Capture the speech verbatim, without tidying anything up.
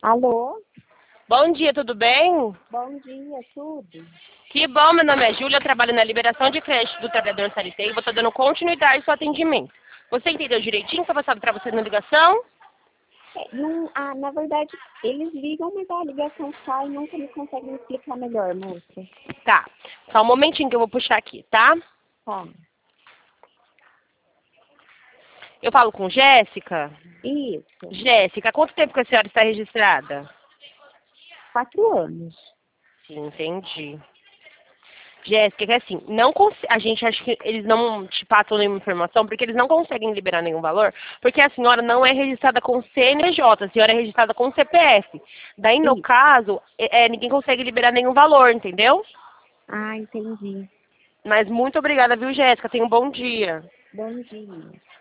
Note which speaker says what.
Speaker 1: Alô?
Speaker 2: Bom dia, tudo bem?
Speaker 1: Bom dia, tudo?
Speaker 2: Que bom, meu nome é Júlia, eu trabalho na liberação de crédito do trabalhador C L T e vou estar dando continuidade ao seu atendimento. Você entendeu direitinho o que eu passado para você na ligação?
Speaker 1: É, não, ah, na verdade, eles ligam, mas a ligação sai e nunca me conseguem explicar melhor, moça.
Speaker 2: Tá, só um momentinho que eu vou puxar aqui, tá?
Speaker 1: Tá.
Speaker 2: Eu falo com Jéssica.
Speaker 1: Isso.
Speaker 2: Jéssica, há quanto tempo que a senhora está registrada?
Speaker 1: Quatro anos.
Speaker 2: Sim, entendi. Jéssica, que assim, não cons- a gente acha que eles não te passam nenhuma informação porque eles não conseguem liberar nenhum valor, porque a senhora não é registrada com C N J, a senhora é registrada com C P F. Daí, no
Speaker 1: Isso.
Speaker 2: caso, é, é, ninguém consegue liberar nenhum valor, entendeu?
Speaker 1: Ah, entendi.
Speaker 2: Mas muito obrigada, viu, Jéssica? Tenha um bom dia.
Speaker 1: Bom dia.